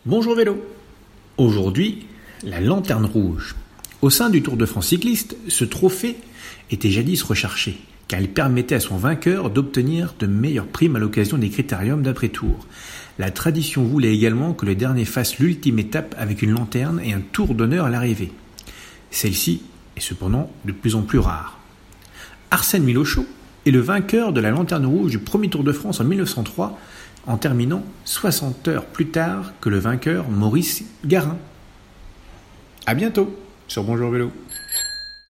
Bonjour vélo. Aujourd'hui, la lanterne rouge. Au sein du Tour de France cycliste, ce trophée était jadis recherché, car il permettait à son vainqueur d'obtenir de meilleures primes à l'occasion des critériums d'après-tour. La tradition voulait également que le dernier fasse l'ultime étape avec une lanterne et un tour d'honneur à l'arrivée. Celle-ci est cependant de plus en plus rare. Arsène Milochau est le vainqueur de la lanterne rouge du premier Tour de France en 1903, en terminant 60 heures plus tard que le vainqueur Maurice Garin. À bientôt sur Bonjour Vélo.